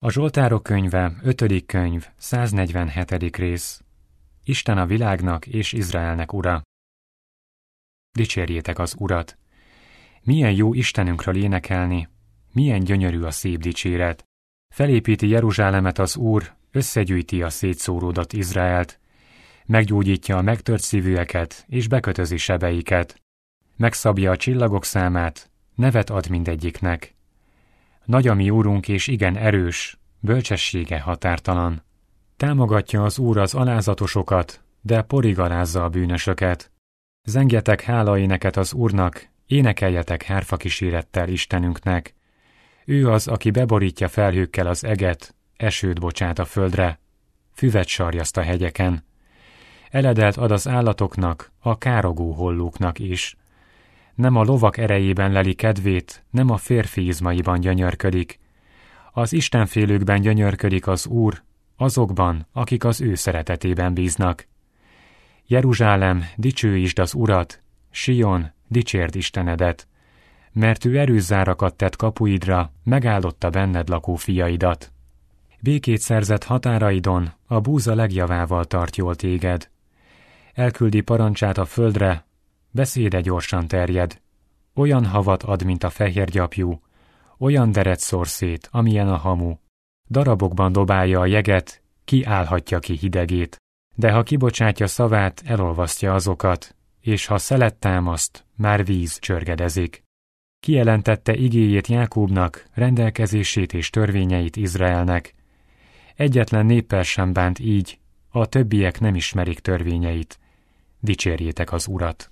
A Zsoltárok könyve, 5. könyv, 147. rész. Isten a világnak és Izraelnek ura. Dicsérjétek az Urat! Milyen jó Istenünkről énekelni, milyen gyönyörű a szép dicséret. Felépíti Jeruzsálemet az Úr, összegyűjti a szétszóródott Izraelt, meggyógyítja a megtört szívűeket és bekötözi sebeiket. Megszabja a csillagok számát, nevet ad mindegyiknek. Nagy a mi Úrunk és igen erős, bölcsessége határtalan. Támogatja az Úr az alázatosokat, de porig alázza a bűnösöket. Zengjetek hálaéneket az Úrnak, énekeljetek hárfakísérettel Istenünknek. Ő az, aki beborítja felhőkkel az eget, esőt bocsát a földre, füvet sarjaszt a hegyeken. Eledelt ad az állatoknak, a károgó hollóknak is. Nem a lovak erejében leli kedvét, nem a férfi izmaiban gyönyörködik. Az istenfélőkben gyönyörködik az Úr, azokban, akik az ő szeretetében bíznak. Jeruzsálem, dicsőítsd az Urat, Sion, dicsérd Istenedet, mert ő erőszárakat tett kapuidra, megáldotta benned lakó fiaidat. Békét szerzett határaidon, a búza legjavával tart jól téged. Elküldi parancsát a földre, beszéde gyorsan terjed. Olyan havat ad, mint a fehér gyapjú, olyan deret szór szét, amilyen a hamu. Darabokban dobálja a jeget, ki állhatja ki hidegét. De ha kibocsátja szavát, elolvasztja azokat, és ha szelet támaszt, már víz csörgedezik. Kijelentette igéjét Jákóbnak, rendelkezését és törvényeit Izraelnek. Egyetlen néppel sem bánt így, a többiek nem ismerik törvényeit. Dicsérjétek az Urat!